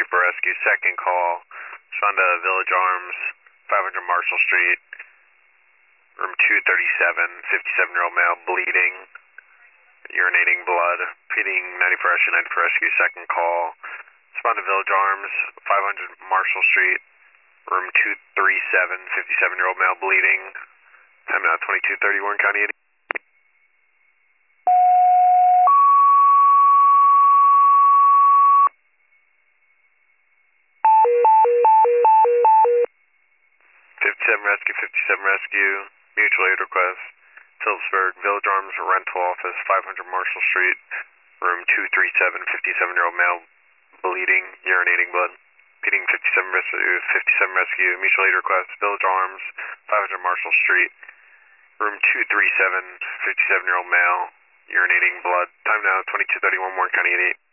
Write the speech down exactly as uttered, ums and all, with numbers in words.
Rescue for Rescue. Second call. Respond to Village Arms, five hundred Marshall Street, room two thirty-seven, fifty-seven-year-old male, bleeding, urinating blood, pleading ninety for rescue, ninety for rescue. Second call. Respond to Village Arms, five hundred Marshall Street, room two thirty-seven, fifty-seven-year-old male, bleeding. Time now twenty-two thirty-one, County eighty. fifty-seven Rescue, fifty-seven Rescue, mutual aid request, Phillipsburg, Village Arms Rental Office, five hundred Marshall Street, room two thirty-seven, fifty-seven-year-old male, bleeding, urinating blood. Repeating fifty-seven Rescue, fifty-seven Rescue, mutual aid request, Village Arms, five hundred Marshall Street, room two thirty-seven, fifty-seven-year-old male, urinating blood. Time now twenty-two thirty-one, Warren County eighty-eight.